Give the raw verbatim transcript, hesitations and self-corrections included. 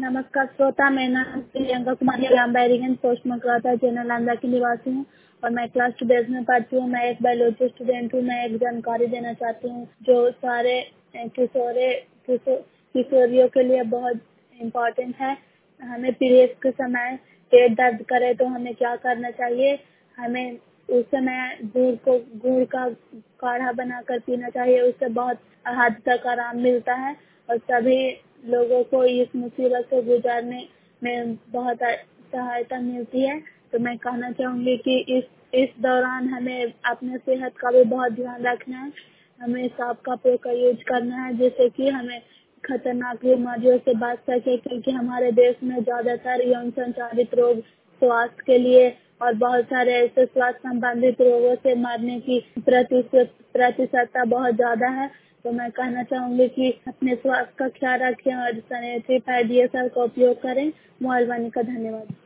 नमस्कार श्रोता, मेरा नाम प्रियंका कुमारी लांबैरिगंज पोस्ट मकराता जनरल लांदा की निवासी हूँ और मैं क्लास ट्वेल्थ में पढ़ती हूँ। मैं एक बायोलॉजी स्टूडेंट हूँ। मैं एक जानकारी देना चाहती हूँ जो सारे किशोरे किशो, किशोरियों के लिए बहुत इम्पोर्टेंट है। हमें पीरियड्स के समय पेट दर्द करे तो हमें क्या करना चाहिए। हमें उस समय गुड़ को गुड़ का काढ़ा बनाकर पीना चाहिए। उससे बहुत हद तक आराम मिलता है और सभी लोगों को इस मुसीबत से गुजरने में बहुत सहायता मिलती है। तो मैं कहना चाहूँगी कि इस इस दौरान हमें अपने सेहत का भी बहुत ध्यान रखना है। हमें साफ कपड़ों का यूज करना है जिससे कि हमें खतरनाक बीमारियों से बच सके, क्योंकि हमारे देश में ज्यादातर यौन संचालित रोग स्वास्थ्य के लिए और बहुत सारे ऐसे स्वास्थ्य संबंधित रोगों से मरने की प्रतिशत प्रतिशतता बहुत ज्यादा है। तो मैं कहना चाहूंगी कि अपने स्वास्थ्य का ख्याल रखें और सैनिटरी पैड ये सब का उपयोग करें। मेहरबानी का धन्यवाद।